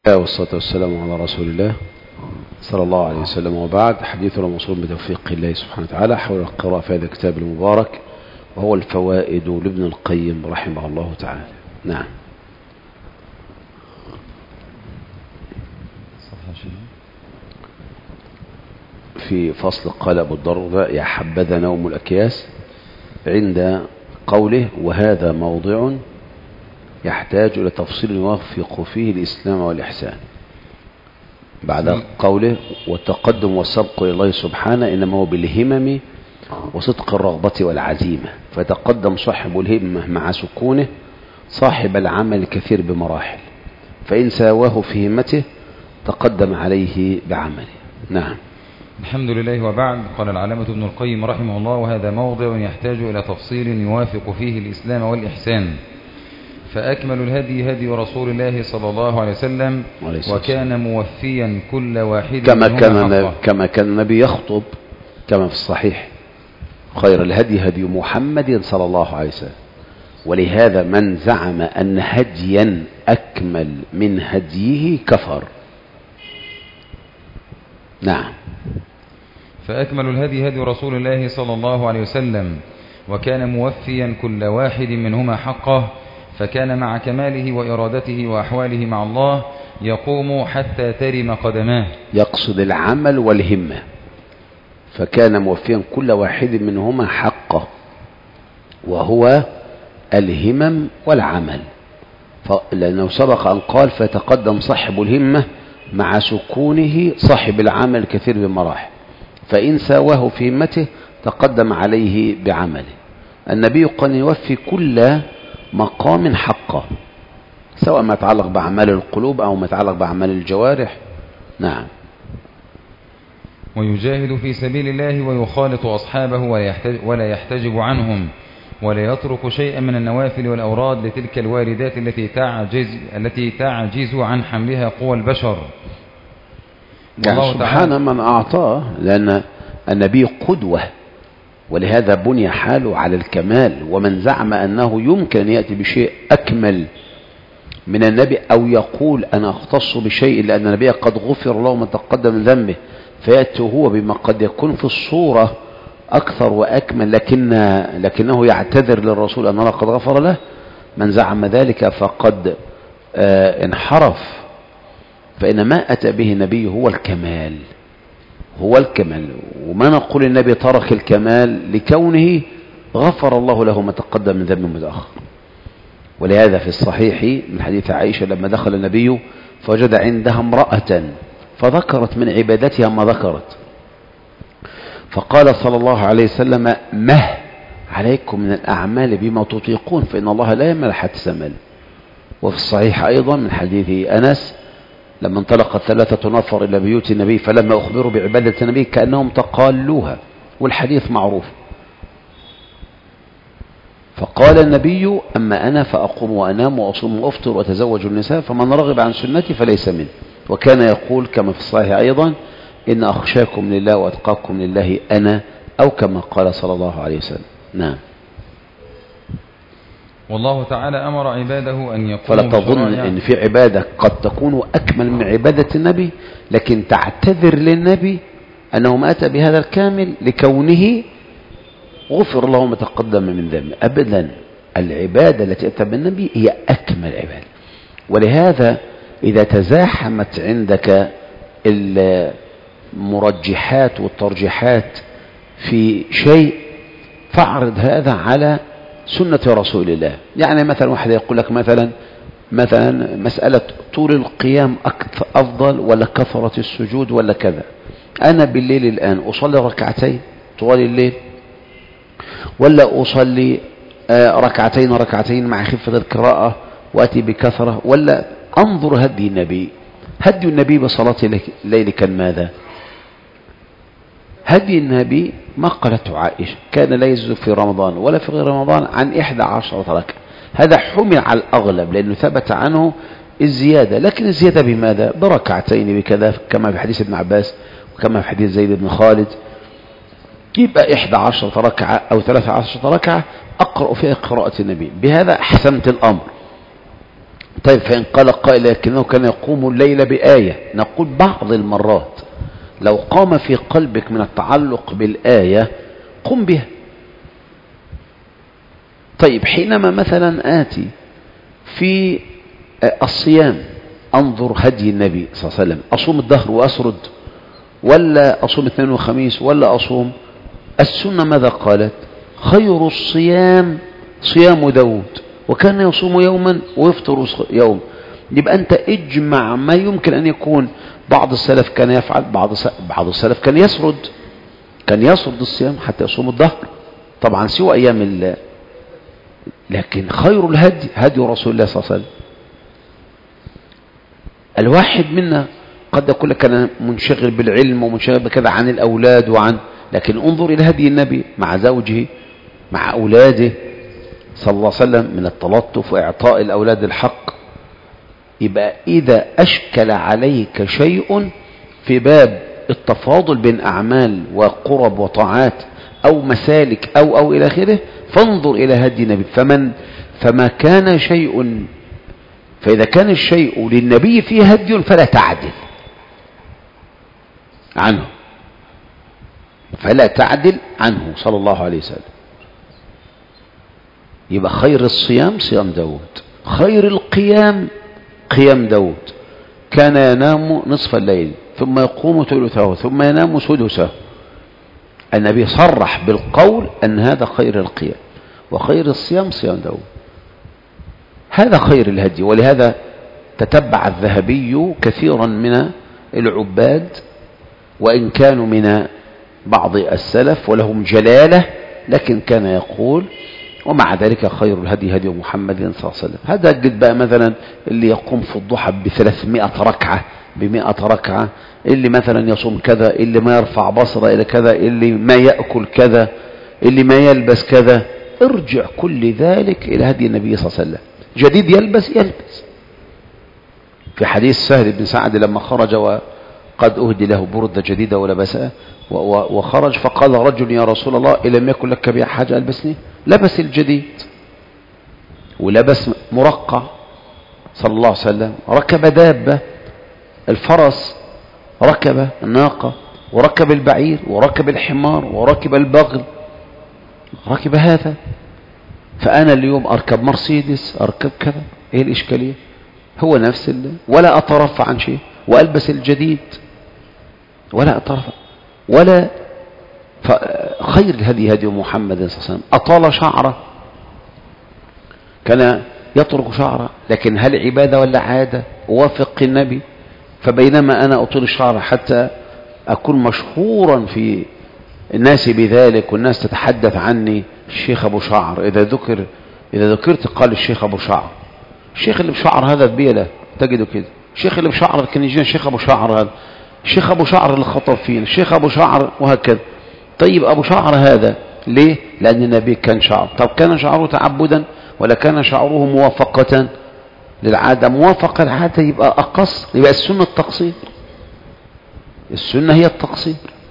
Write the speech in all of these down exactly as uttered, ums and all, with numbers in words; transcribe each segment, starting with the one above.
والصلاة والسلام على رسول الله صلى الله عليه وسلم، وبعد. حديثنا موصول بتوفيق الله سبحانه وتعالى حول القراءة في هذا الكتاب المبارك، وهو الفوائد لابن القيم رحمه الله تعالى. نعم. في فصل قال أبو الدرداء: يا حبذا نوم الأكياس، عند قوله: وهذا موضع يحتاج إلى تفصيل يوفق فيه الإسلام والإحسان. بعد قوله: والتقدم والسبق إلى الله سبحانه إنما هو بالهمم وصدق الرغبة والعزيمة، فتقدم صاحب الهمة مع سكونه صاحب العمل الكثير بمراحل، فإن ساواه في همته تقدم عليه بعمله. نعم. الحمد لله، وبعد. قال العلامة ابن القيم رحمه الله: وهذا موضع يحتاج إلى تفصيل يوافق فيه الإسلام والإحسان، فأكمل الهدي هدي رسول الله صلى الله عليه وسلم، وكان موفيا كل واحد كما كان كما كان النبي يخطب كما في الصحيح: خير الهدي هدي محمد صلى الله عليه وسلم. ولهذا من زعم أن هديا أكمل من هديه كفر. نعم. فأكمل الهدي هدي رسول الله صلى الله عليه وسلم، وكان موفيا كل واحد منهما حقه، فكان مع كماله وإرادته وأحواله مع الله يقوم حتى ترم قدماه. يقصد العمل والهمة، فكان موفيا كل واحد منهما حقه، وهو الهمم والعمل، لأنه سبق أن قال: فتقدم صاحب الهمة مع سكونه صاحب العمل كثير بمراحل، فإن ساواه في همته تقدم عليه بعمله. النبي قال: يوفي كل مقام حقه، سواء ما يتعلق بأعمال القلوب أو ما يتعلق بأعمال الجوارح. نعم. ويجاهد في سبيل الله ويخالط أصحابه ولا يحتجب عنهم، ولا يترك شيئا من النوافل والأوراد لتلك الواردات التي تعجز التي تعجز عن حملها قوى البشر. يعني سبحان من أعطاه، لأن النبي قدوة، ولهذا بني حاله على الكمال. ومن زعم أنه يمكن أن يأتي بشيء أكمل من النبي، أو يقول أنا أختص بشيء لأن النبي قد غفر له ما تقدم من ذنبه، فيأتي هو بما قد يكون في الصورة أكثر وأكمل، لكن لكنه يعتذر للرسول أن الله قد غفر له. من زعم ذلك فقد آه انحرف، فإن ما أتى به النبي هو الكمال، هو الكمال. وما نقول النبي ترك الكمال لكونه غفر الله له ما تقدم من ذنب متأخر. ولهذا في الصحيح من حديث عائشة لما دخل النبي فوجد عندها امرأة فذكرت من عبادتها ما ذكرت، فقال صلى الله عليه وسلم: مه عليكم من الأعمال بما تطيقون، فإن الله لا يمل حتى سمل. وفي الصحيح أيضا من حديث أنس لما انطلق ثلاثة نفر إلى بيوت النبي فلما أخبروا بعبادة النبي كأنهم تقالوها، والحديث معروف. فقال النبي: أما أنا فأقوم وأنام وأصوم وأفطر وأتزوج النساء، فمن رغب عن سنتي فليس مني. وكان يقول كما في الصحيح أيضا: إن أخشاكم لله وأتقاكم لله أنا، أو كما قال صلى الله عليه وسلم. نعم. والله تعالى أمر عباده أن يقوموا. فلا تظن أن في عبادة قد تكون أكمل من عبادة النبي، لكن تعتذر للنبي أنه ما أتى بهذا الكامل لكونه غفر له ما تقدم من ذنبه. أبدا، العبادة التي أتى بالنبي هي أكمل عبادة. ولهذا إذا تزاحمت عندك المرجحات والترجيحات في شيء فاعرض هذا على سنة رسول الله. يعني مثلا واحد يقول لك مثلا مثلا مسألة طول القيام أفضل ولا كثرة السجود ولا كذا. أنا بالليل الآن أصلي ركعتين طوال الليل، ولا أصلي ركعتين ركعتين مع خفة القراءة وأتي بكثرة، ولا أنظر هدي النبي. هدي النبي بصلاة الليل كان ماذا؟ هدي النبي ما قالته عائشة كان لا يزيد في رمضان ولا في غير رمضان عن إحدى عشرة ركعة. هذا حمل على الأغلب لأنه ثبت عنه الزيادة، لكن الزيادة بماذا؟ بركعتين بكذا، كما في حديث ابن عباس وكما في حديث زيد بن خالد. يبقى إحدى عشرة ركعة أو ثلاثة عشرة ركعة أقرأ فيها قراءة النبي. بهذا حسمت الأمر. طيب فإن قال قائل لكنه كان يقوم الليل بآية، نقول بعض المرات لو قام في قلبك من التعلق بالآية قم بها. طيب حينما مثلا آتي في الصيام أنظر هدي النبي صلى الله عليه وسلم، أصوم الدهر وأسرد ولا أصوم اثنين وخميس ولا أصوم؟ السنة ماذا قالت؟ خير الصيام صيام داود وكان يصوم يوما ويفطر يوم. يبقى أنت اجمع ما يمكن أن يكون. بعض السلف كان يفعل، بعض بعض السلف كان يسرد كان يسرد الصيام حتى يصوم الدهر، طبعا سوى أيام الله، لكن خير الهدي هدي رسول الله صلى الله عليه وسلم. الواحد منا قد يقول لك أنا منشغل بالعلم ومنشغل بكذا عن الأولاد وعن، لكن انظر إلى هدي النبي مع زوجه مع أولاده صلى الله عليه وسلم من التلطف وإعطاء الأولاد الحق. يبقى إذا أشكل عليك شيء في باب التفاضل بين أعمال وقرب وطاعات أو مسالك أو أو إلى آخره، فانظر إلى هدي النبي. فمن فما كان شيء فإذا كان الشيء للنبي فيه هدي فلا تعدل عنه، فلا تعدل عنه صلى الله عليه وسلم. يبقى خير الصيام صيام داود، خير القيام قيام داود، كان ينام نصف الليل ثم يقوم ثلثه ثم ينام سدسه. النبي صرح بالقول أن هذا خير القيام وخير الصيام صيام داود، هذا خير الهدي. ولهذا تتبع الذهبي كثيرا من العباد وإن كانوا من بعض السلف ولهم جلالة، لكن كان يقول ومع ذلك خير الهدي هدي محمد صلى الله عليه وسلم. هذا قد بقى مثلا اللي يقوم في الضحى بثلاثمائة ركعة بمائة ركعة، اللي مثلا يصوم كذا، اللي ما يرفع بصره إلى كذا، اللي ما يأكل كذا، اللي ما يلبس كذا. ارجع كل ذلك إلى هدي النبي صلى الله عليه وسلم. جديد يلبس يلبس. في حديث سهل بن سعد لما خرج وقد أهدي له بردة جديدة ولبسها وخرج فقال رجل يا رسول الله إلم يكن لك بها حاجة ألبسني؟ لبس الجديد ولبس مرقع صلى الله عليه وسلم، ركب دابة الفرس، ركب الناقة وركب البعير وركب الحمار وركب البغل، ركب هذا. فأنا اليوم أركب مرسيدس أركب كذا، إيه الإشكالية؟ هو نفس اللي ولا أترفع عن شيء وألبس الجديد ولا أترفع ولا. خير الهدي هدي محمد صلى الله عليه وسلم. أطال شعره، كان يطرق شعره، لكن هل عبادة ولا عادة؟ وافق النبي. فبينما أنا أطيل الشعر حتى أكون مشهورا في الناس بذلك والناس تتحدث عني الشيخ أبو شعر، إذا ذكر إذا ذكرت قال الشيخ أبو شعر. الشيخ اللي بشعر هذا بيله تجده كده، الشيخ اللي بشعر كان يجينا الشيخ أبو شعر، هذا الشيخ أبو شعر اللي خطب فينا الشيخ أبو شعر وهكذا. طيب أبو شعر هذا ليه؟ لأن النبي كان شعر. طب كان شعره تعبدا ولا كان شعره موافقة للعادة؟ موافقة العادة يبقى أقص، يبقى السنة التقصير، السنة هي التقصير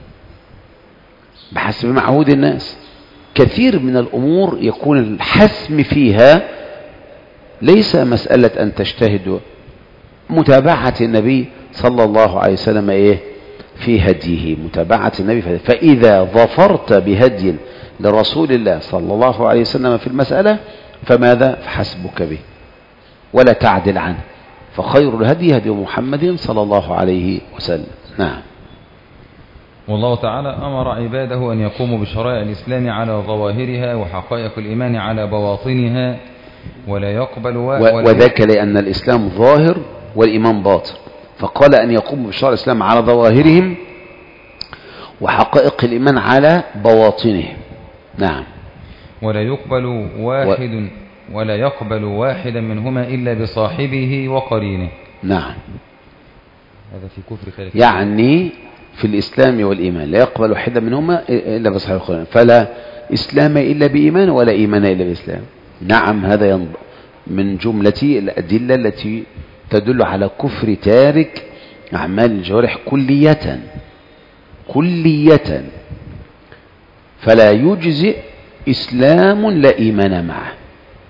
بحسب معهود الناس. كثير من الأمور يكون الحسم فيها ليس مسألة أن تجتهد، متابعة النبي صلى الله عليه وسلم إيه في هديه، متابعة النبي في هديه. فإذا ظفرت بهدي لرسول الله صلى الله عليه وسلم في المسألة فماذا؟ فحسبك به ولا تعدل عنه. فخير الهدي هدي محمد صلى الله عليه وسلم. نعم. والله تعالى أمر عباده أن يقوموا بشرائع الإسلام على ظواهرها وحقائق الإيمان على بواطنها ولا يقبل و... وذاك لأن الإسلام ظاهر والإيمان باطن، فقال أن يقوموا بشرائع الإسلام على ظواهرهم وحقائق الإيمان على بواطنهم. نعم. ولا يقبل واحد و... ولا يقبل واحدا منهما إلا بصاحبه وقرينه. نعم. هذا في كفر ثالث. يعني في الإسلام والإيمان لا يقبل واحدا منهما إلا بصاحبه وقرينه، فلا إسلام إلا بإيمان ولا إيمان إلا بإسلام. نعم. هذا من جملة الأدلة التي تدل على كفر تارك أعمال الجوارح كلية كلية. فلا يجزئ إسلام لا إيمان معه،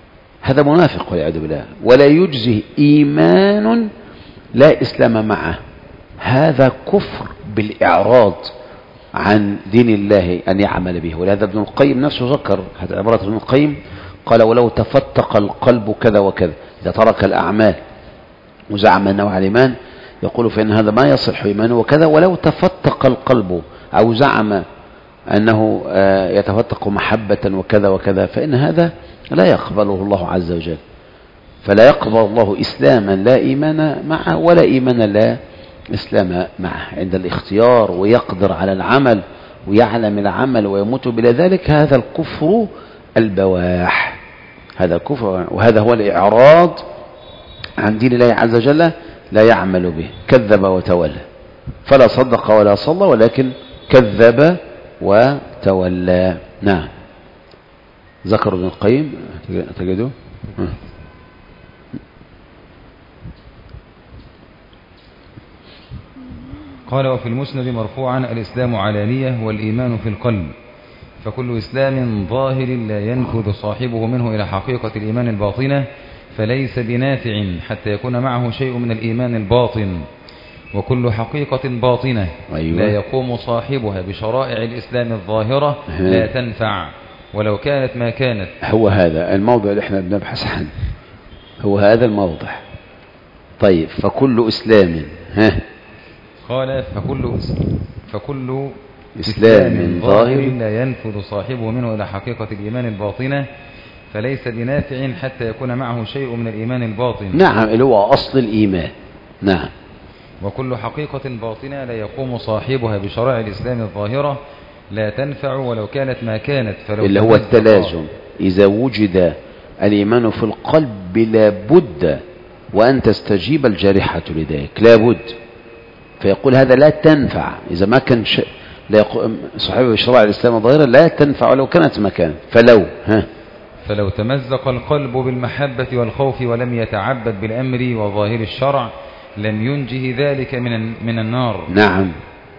هذا منافق والعياذ بالله. ولا يجزي إيمان لا إسلام معه، هذا كفر بالإعراض عن دين الله أن يعمل به. ولهذا ابن القيم نفسه ذكر هذا عبارة ابن القيم، قال ولو تفتق القلب كذا وكذا، إذا ترك الأعمال وزعم أنه على الإيمان يقول فإن هذا ما يصح إيمانه وكذا. ولو تفتق القلب أو زعم أنه يتفتق محبة وكذا وكذا فإن هذا لا يقبله الله عز وجل. فلا يقبل الله إسلاما لا إيمان معه ولا إيمان لا إسلام معه عند الاختيار، ويقدر على العمل ويعلم العمل ويموت بلا ذلك. هذا الكفر البواح، هذا الكفر، وهذا هو الإعراض عن دين الله عز وجل، لا يعمل به، كذب وتولى. فلا صدق ولا صلى ولكن كذب وتولى. نعم. ذكر ابن القيم تجدوه. قال وفي المسند مرفوعا الإسلام علانية والإيمان في القلب، فكل إسلام ظاهر لا ينفذ صاحبه منه إلى حقيقة الإيمان الباطنة فليس بنافع حتى يكون معه شيء من الإيمان الباطن، وكل حقيقة باطنة أيوة. لا يقوم صاحبها بشرائع الإسلام الظاهرة لا تنفع ولو كانت ما كانت. هو هذا الموضع اللي احنا بنبحث عنه، هو هذا الموضع. طيب فكل إسلام ها قال فكل فكل إسلام ظاهر لا ينفذ صاحبه منه إلى حقيقة الإيمان الباطنة فليس بنافع حتى يكون معه شيء من الإيمان الباطن. نعم اللي هو أصل الإيمان. نعم. وكل حقيقة باطنة لا يقوم صاحبها بشرائع الإسلام الظاهرة لا تنفع ولو كانت ما كانت. فلو اللي هو التلازم، إذا وجد الإيمان في القلب لابد وأن تستجيب الجارحة لذلك، لابد. فيقول هذا لا تنفع إذا ما كان ش... لا يق... صاحبه بشرائع الإسلام الظاهرة لا تنفع ولو كانت مكان. فلو ها فلو تمزق القلب بالمحبة والخوف ولم يتعبد بالأمر وظاهر الشرع لم ينجه ذلك من من النار. نعم.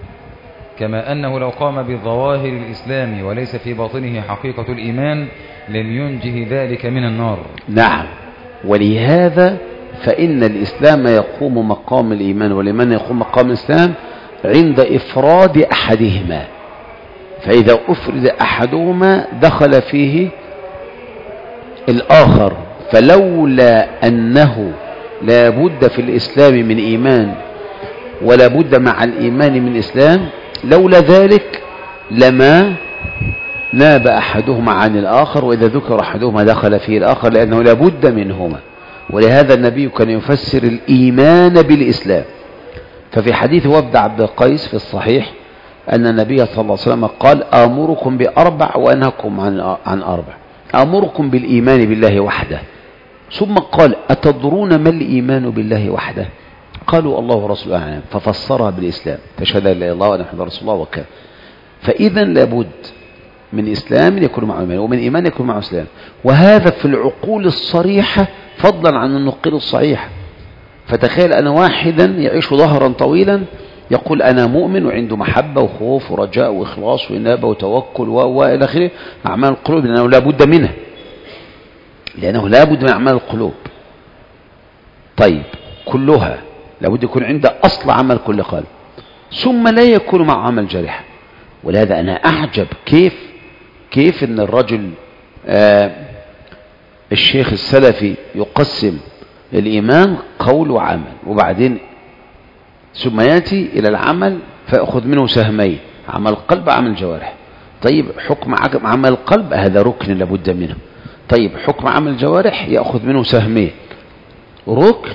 كما أنه لو قام بظواهر الإسلام وليس في باطنه حقيقة الإيمان لم ينجه ذلك من النار. نعم. ولهذا فإن الإسلام يقوم مقام الإيمان والإيمان يقوم مقام الإسلام عند إفراد أحدهما، فإذا أفرد أحدهما دخل فيه الآخر. فلولا أنه لا بد في الإسلام من إيمان ولا بد مع الإيمان من إسلام، لولا ذلك لما ناب أحدهما عن الآخر، وإذا ذكر أحدهما دخل فيه الآخر لأنه لا بد منهما. ولهذا النبي كان يفسر الإيمان بالإسلام. ففي حديث وفد عبد القيس في الصحيح أن النبي صلى الله عليه وسلم قال آمركم بأربع وأنهاكم عن عن أربع. آمركم بالإيمان بالله وحده، ثم قال أتدرون ما الإيمان بالله وحده؟ قالوا الله ورسوله أعلم، ففسرها بالإسلام، تشهد لا إله إلا الله وأن محمدا رسول الله وكذا. فإذا لابد من إسلام يكون معه إيمان ومن إيمان يكون معه إسلام، وهذا في العقول الصريحة فضلا عن النقل الصحيح. فتخيل أن واحدا يعيش ظهرا طويلا يقول أنا مؤمن وعنده محبة وخوف ورجاء وإخلاص وإنابة وتوكل وإلى آخره، أعمال القلوب، لأنه لا بد منها، لأنه لا بد من أعمال القلوب. طيب كلها لا بد يكون عنده أصل عمل كل قلب، ثم لا يكون مع عمل جارحة. ولهذا أنا أعجب كيف كيف أن الرجل آه الشيخ السلفي يقسم الإيمان قول وعمل، وبعدين ثم يأتي إلى العمل فيأخذ منه سهمين، عمل القلب عمل الجوارح. طيب حكم عمل القلب هذا ركن لابد منه. طيب حكم عمل الجوارح يأخذ منه سهمين، ركن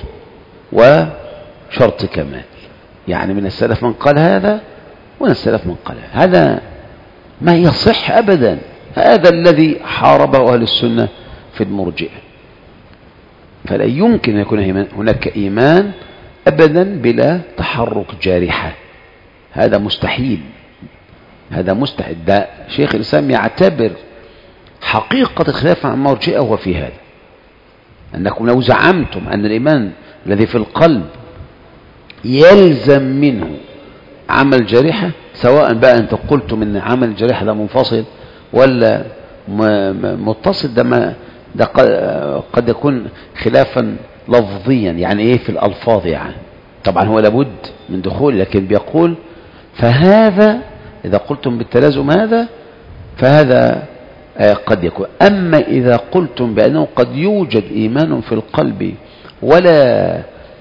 وشرط كمال. يعني من السلف من قال هذا ومن السلف من قال هذا، ما يصح أبدا. هذا الذي حاربه أهل السنة في المرجئة. فلا يمكن أن يكون هناك إيمان أبدا بلا تحرك جارحة، هذا مستحيل، هذا مستحيل. ده شيخ الإسلام يعتبر حقيقة الخلاف عن المرجئة هو في هذا، أنكم لو زعمتم أن الإيمان الذي في القلب يلزم منه عمل جارحة، سواء بقى أنت قلتم أن عمل الجارحة ده منفصل ولا متصل، ده ما ده قد يكون خلافا لفظيا، يعني ايه في الألفاظ يعني، طبعا هو لابد من دخول، لكن بيقول فهذا إذا قلتم بالتلازم هذا فهذا قد يكون. أما إذا قلتم بأنه قد يوجد إيمان في القلب ولا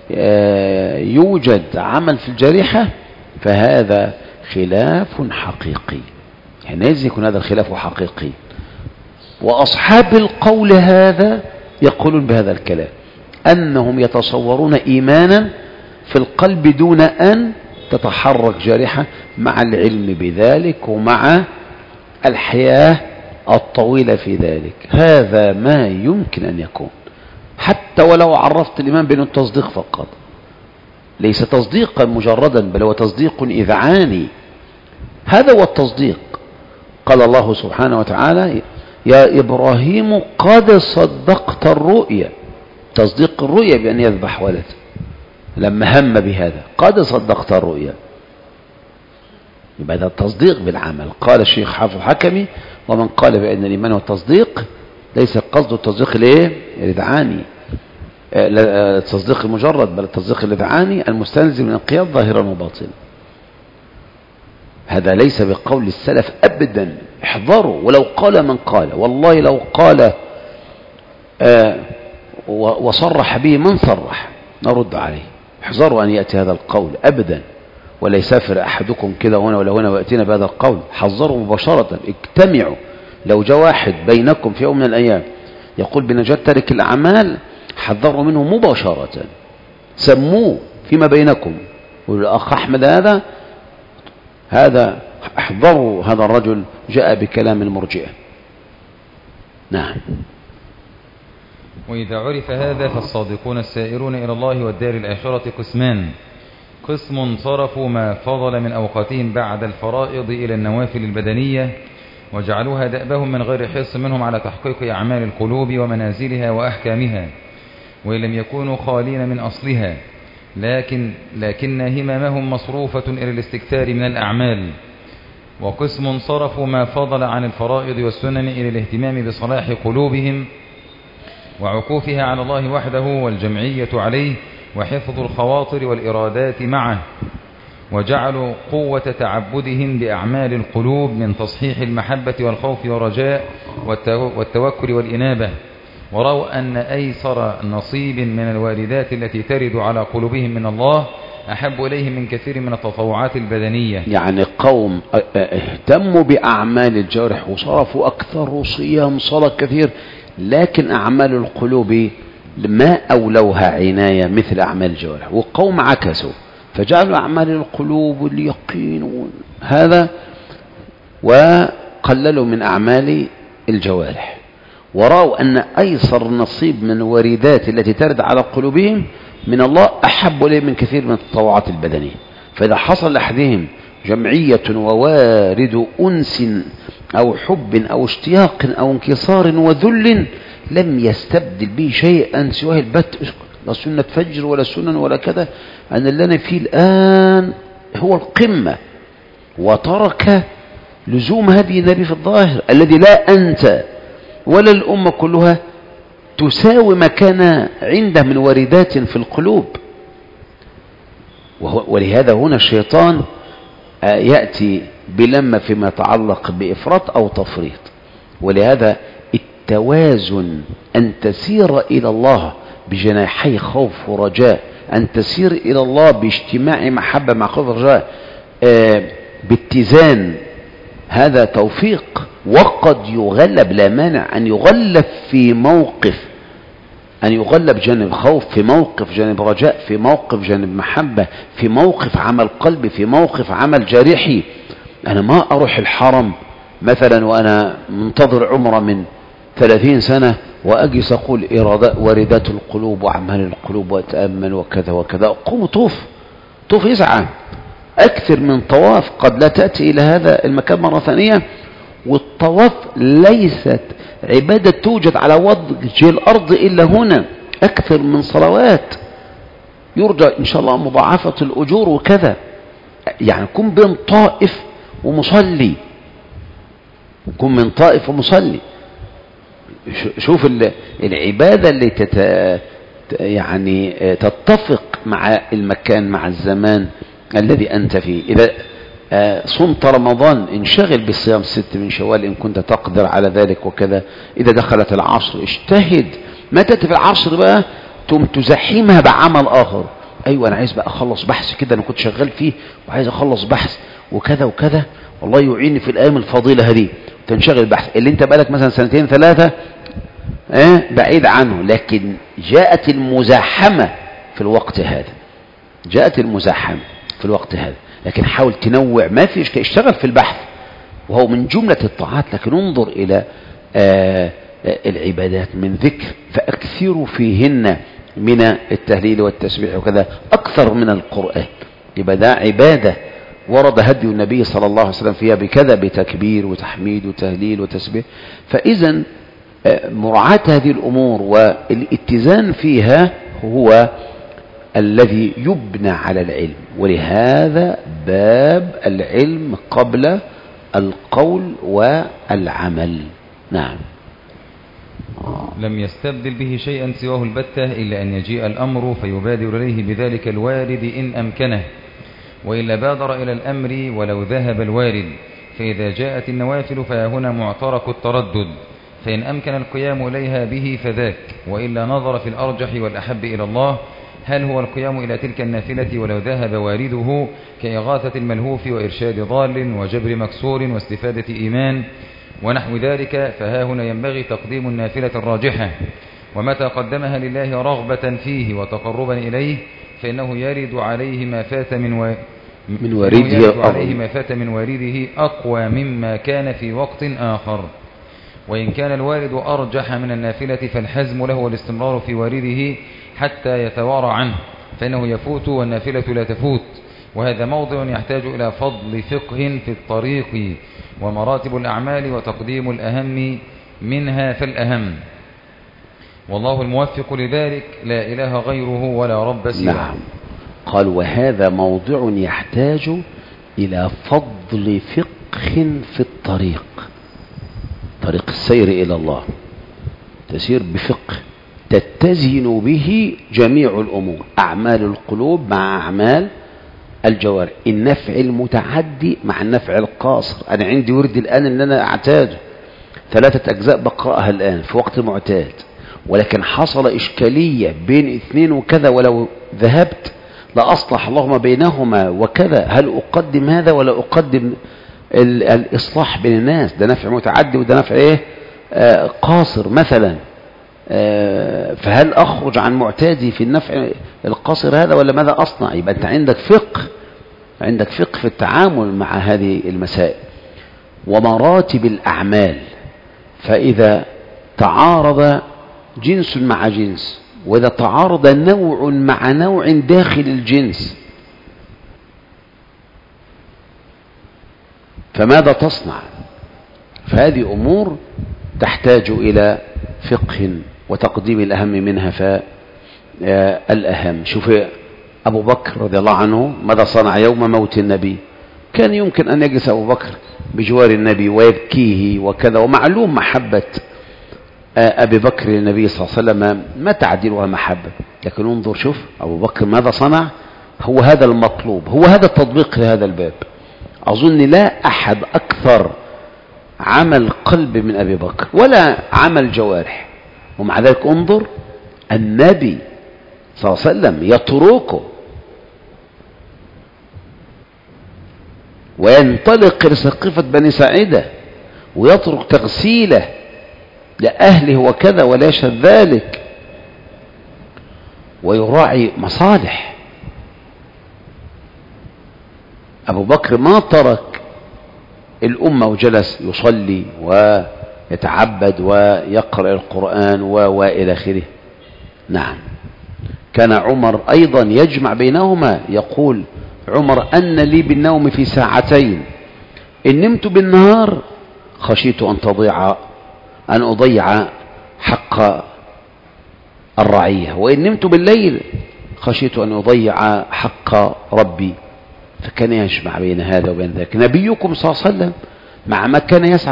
يوجد عمل في الجريحة فهذا خلاف حقيقي، حينئذ يكون هذا الخلاف حقيقي. وأصحاب القول هذا يقولون بهذا الكلام، أنهم يتصورون إيمانا في القلب دون أن تتحرك جارحة، مع العلم بذلك ومع الحياة الطويلة في ذلك. هذا ما يمكن أن يكون، حتى ولو عرفت الإيمان بأنه التصديق فقط، ليس تصديقا مجردا، بل هو تصديق إذعاني. هذا هو التصديق. قال الله سبحانه وتعالى يا إبراهيم قد صدقت الرؤيا، تصديق الرؤيا بأن يذبح ولد لما هم بهذا، قد صدقت الرؤيا، يبقى هذا التصديق بالعمل. قال الشيخ حافظ حكمي ومن قال بأن الإيمان والتصديق ليس قصد التصديق الايه الإذعاني، التصديق المجرد، بل التصديق الإذعاني المستلزم من الانقياد ظاهرا وباطنا. هذا ليس بقول السلف أبدا، احذروا. ولو قال من قال، والله لو قال آه وصرح به من صرح نرد عليه، احذروا أن يأتي هذا القول أبدا، ولا يسافر أحدكم كده هنا ولا هنا ويأتينا بهذا القول. حذروا مباشرة، اجتمعوا. لو جاء واحد بينكم في يوم من الأيام يقول بنجاة تارك الأعمال، حذروا منه مباشرة، سموه فيما بينكم، والأخ أحمد هذا هذا احذروا، هذا الرجل جاء بكلام المرجئة. نعم. وإذا عرف هذا فالصادقون السائرون إلى الله والدار الآخرة قسمان: قسم صرفوا ما فضل من أوقاتهم بعد الفرائض إلى النوافل البدنية وجعلوها دأبهم من غير حرص منهم على تحقيق أعمال القلوب ومنازلها وأحكامها، وإن لم يكونوا خالين من أصلها، لكن لكن هممهم مصروفة إلى الاستكثار من الأعمال. وقسم صرفوا ما فضل عن الفرائض والسنن إلى الاهتمام بصلاح قلوبهم وعكوفها على الله وحده والجمعية عليه وحفظ الخواطر والإرادات معه، وجعلوا قوة تعبدهم بأعمال القلوب من تصحيح المحبة والخوف والرجاء والتوكل والإنابة، ورأوا أن أيسر نصيب من الواردات التي ترد على قلوبهم من الله أحب إليهم من كثير من التطوعات البدنية. يعني قوم اهتموا بأعمال الجوارح وصرفوا أكثر صيام صلاة كثير، لكن أعمال القلوب ما أولوها عناية مثل أعمال الجوارح. وقوم عكسوا فجعلوا أعمال القلوب واليقين هذا وقللوا من أعمال الجوارح، ورأوا أن أيسر نصيب من الواردات التي ترد على قلوبهم من الله أحب إليه من كثير من التطوعات البدنية. فإذا حصل لأحدهم جمعية ووارد أنس أو حب أو اشتياق أو انكسار وذل لم يستبدل به شيئا سواه البت، لا سنة فجر ولا سنن ولا كذا، أن اللي فيه الآن هو القمة، وترك لزوم هدي النبي في الظاهر الذي لا أنت ولا الأمة كلها تساوي ما كان عنده من واردات في القلوب. ولهذا هنا الشيطان يأتي بلما فيما يتعلق بإفراط أو تفريط. ولهذا التوازن، أن تسير إلى الله بجناحي خوف ورجاء، أن تسير إلى الله باجتماع محبة مع خوف ورجاء باتزان، هذا توفيق. وقد يغلب، لا مانع أن يغلب في موقف، أن يغلب جانب خوف، في موقف جانب رجاء، في موقف جانب محبة، في موقف عمل قلبي، في موقف عمل جارحي. أنا ما أروح الحرم مثلا وأنا منتظر عمره من ثلاثين سنة وأجلس أقول واردات القلوب وأعمال القلوب وأتأمل وكذا وكذا، أقوم طوف طوف يسعى أكثر من طواف، قد لا تأتي إلى هذا المكان مرة ثانية. والطواف ليست عبادة توجد على وجه الأرض إلا هنا، أكثر من صلوات يرجى إن شاء الله مضاعفة الأجور وكذا. يعني كن بين طائف ومصلي، كن من طائف ومصلي. شوف العبادة اللي تت يعني تتفق مع المكان مع الزمان الذي أنت فيه. إذا صمت رمضان انشغل بالصيام ست من شوال إن كنت تقدر على ذلك وكذا. إذا دخلت العصر اجتهد، متى في العصر بقى تم تزحمها بعمل آخر. أيوة أنا عايز بقى أخلص بحث كده أنا كنت شغال فيه وعايز أخلص بحث وكذا وكذا، والله يعيني في الأيام الفضيلة هذه. تنشغل بحث اللي انت بقالك مثلا سنتين ثلاثة اه بعيد عنه، لكن جاءت المزاحمة في الوقت هذا، جاءت المزاحمة في الوقت هذا، لكن حاول تنوع، ما فيش اشتغل في البحث وهو من جملة الطاعات، لكن انظر إلى آه العبادات من ذكر فأكثروا فيهن من التهليل والتسبيح وكذا أكثر من القرآن. يبقى ده عبادة ورد هدي النبي صلى الله عليه وسلم فيها بكذا، بتكبير وتحميد وتهليل وتسبيح. فإذا مراعاة هذه الأمور والاتزان فيها هو الذي يبنى على العلم، ولهذا باب العلم قبل القول والعمل. نعم. لم يستبدل به شيئا سواه البتة إلا أن يجيء الأمر فيبادر إليه بذلك الوارد إن أمكنه، وإلا بادر إلى الأمر ولو ذهب الوارد. فإذا جاءت النوافل فهنا معترك التردد، فإن أمكن القيام إليها به فذاك، وإلا نظر في الأرجح والأحب إلى الله، هل هو القيام إلى تلك النافلة ولو ذهب وارده كإغاثة الملهوف وإرشاد ضال وجبر مكسور واستفادة إيمان ونحو ذلك، فها هنا ينبغي تقديم النافلة الراجحة، ومتى قدمها لله رغبة فيه وتقربا إليه فإنه يرد عليه ما فات من و... من وارده عليه ما فات من وارده أقوى مما كان في وقت آخر. وإن كان الوارد أرجح من النافلة فالحزم له والاستمرار في وارده حتى يتوارى عنه، فإنه يفوت والنافلة لا تفوت. وهذا موضع يحتاج إلى فضل فقه في الطريق ومراتب الأعمال وتقديم الأهم منها فالأهم، والله الموفق لذلك لا إله غيره ولا رب سواه. نعم. قال وهذا موضع يحتاج إلى فضل فقه في الطريق، طريق السير إلى الله، تسير بفقه تتزن به جميع الأمور، أعمال القلوب مع أعمال الجوارح، النفع المتعدي مع النفع القاصر. أنا عندي ورد الآن أن أنا أعتاده ثلاثة أجزاء بقرأها الآن في وقت معتاد، ولكن حصل إشكالية بين اثنين وكذا، ولو ذهبت لأصلح الله ما بينهما وكذا، هل أقدم هذا ولا أقدم الإصلاح بين الناس؟ ده نفع متعدي وده نفع إيه آه قاصر مثلا، آه فهل أخرج عن معتادي في النفع القاصر هذا ولا ماذا أصنع؟ يبقى أنت عندك فقه، عندك فقه في التعامل مع هذه المسائل. ومراتب الأعمال، فإذا تعارض جنس مع جنس، وإذا تعارض نوع مع نوع داخل الجنس، فماذا تصنع؟ فهذه أمور تحتاج إلى فقه وتقديم الأهم منها فالأهم. شوف أبو بكر رضي الله عنه ماذا صنع يوم موت النبي؟ كان يمكن أن يجلس أبو بكر بجوار النبي ويبكيه وكذا، ومعلوم محبة أبي بكر للنبي صلى الله عليه وسلم ما تعدلها محبة، لكن انظر شوف أبو بكر ماذا صنع. هو هذا المطلوب، هو هذا التطبيق لهذا الباب. أظن لا أحد أكثر عمل قلب من أبي بكر ولا عمل جوارح، ومع ذلك انظر النبي صلى الله عليه وسلم يتركه وينطلق لسقيفة بني ساعدة ويترك تغسيله لأهله وكذا ولا يشهد ذلك، ويراعي مصالح. أبو بكر ما ترك الأمة وجلس يصلي ويتعبد ويقرأ القرآن وإلى آخره. نعم. كان عمر أيضا يجمع بينهما، يقول عمر أن لي بالنوم في ساعتين، إن نمت بالنهار خشيت أن تضيع أن أضيع حق الرعية، وإن نمت بالليل خشيت أن أضيع حق ربي. فكان يجمع بين هذا وبين ذاك. نبيكم صلى الله عليه وسلم مع ما كان يسعى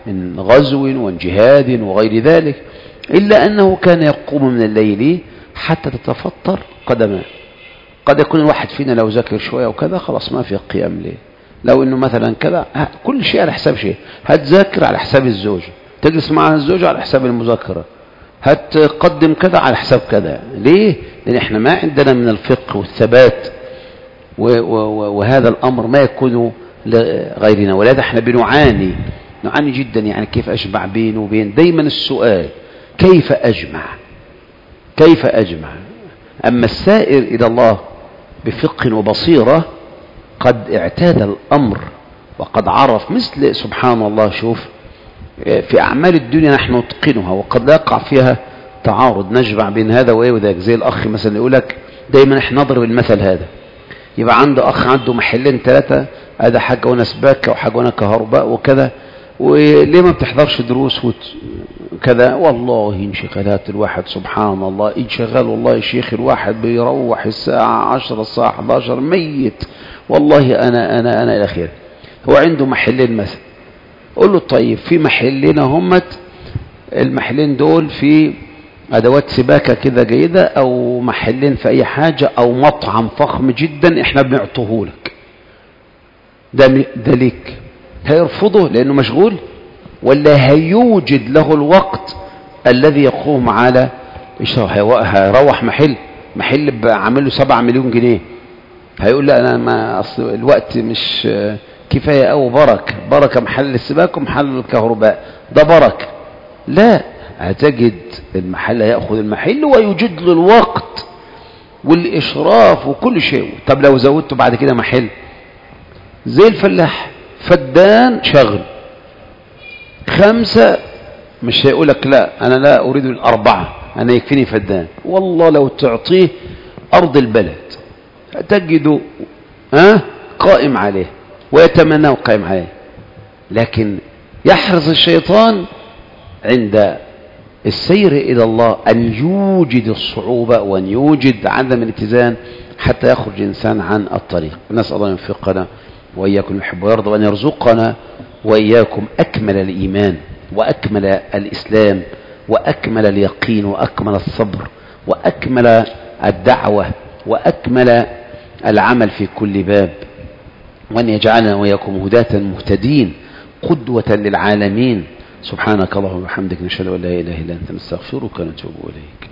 من غزو وجهاد وغير ذلك، إلا أنه كان يقوم من الليل حتى تتفطر قدماه. قد يكون الواحد فينا لو ذاكر شوية وكذا خلاص ما في قيام ليل، لو انه مثلا كذا كل شيء على حساب شيء. هتذاكر على حساب الزوج، تجلس مع الزوجة على حساب المذاكرة، هتقدم كذا على حساب كذا. ليه؟ لأن احنا ما عندنا من الفقه والثبات، وهذا الأمر ما يكون لغيرنا، ولذا احنا بنعاني نعاني جدا. يعني كيف أجمع بين وبين؟ دايما السؤال كيف أجمع كيف أجمع أما السائر إلى الله بفقه وبصيرة قد اعتاد الأمر وقد عرف، مثل سبحان الله شوف في أعمال الدنيا نحن نتقنها وقد لا يقع فيها تعارض، نجمع بين هذا وذاك. زي الأخ مثلا يقول لك دايما احنا نضرب المثل هذا، يبقى عنده أخ عنده محلين ثلاثة، هذا حاجة وانا سباكة وحاجة وانا كهرباء وكذا، وليه ما بتحضرش دروس وكذا؟ والله انشغالات الواحد سبحان الله، انشغال والله يا شيخ الواحد بيروح الساعة عشرة الساعة احد عشر ميت، والله أنا أنا أنا إلى آخره. هو عنده محلين مثلا، قول له طيب في محلين همت، المحلين دول في أدوات سباكة كده جيدة، أو محلين في أي حاجة، أو مطعم فخم جدا إحنا بنعطوه لك، ده ده ليك. هيرفضه لأنه مشغول، ولا هيوجد له الوقت الذي يقوم على هيروح محل محل بعمل له سبعة مليون جنيه، هيقول لا أنا ما أصل الوقت مش كفاية أو بركة بركة محل السباك ومحل الكهرباء ده بركة. لا، هتجد المحل يأخذ المحل ويوجد له الوقت والإشراف وكل شيء. طب لو زودته بعد كده محل زي الفلاح فدان شغل خمسة، مش هيقولك لا أنا لا أريد الأربعة أنا يكفيني فدان. والله لو تعطيه أرض البلد تجده أه قائم عليه ويتمناه قائم عليه، لكن يحرص الشيطان عند السير إلى الله أن يوجد الصعوبة وأن يوجد عدم الاتزان حتى يخرج الإنسان عن الطريق. نسأل الله أن يوفقنا وإياكم يحب ويرضى، وأن يرزقنا وإياكم أكمل الإيمان وأكمل الإسلام وأكمل اليقين وأكمل الصبر وأكمل الدعوة وأكمل العمل في كل باب، وأن يجعلنا وإياكم هداة مهتدين قدوة للعالمين. سبحانك اللهم وبحمدك، نشهد أن لا إله إلا أنت، نستغفرك ونتوب إليك.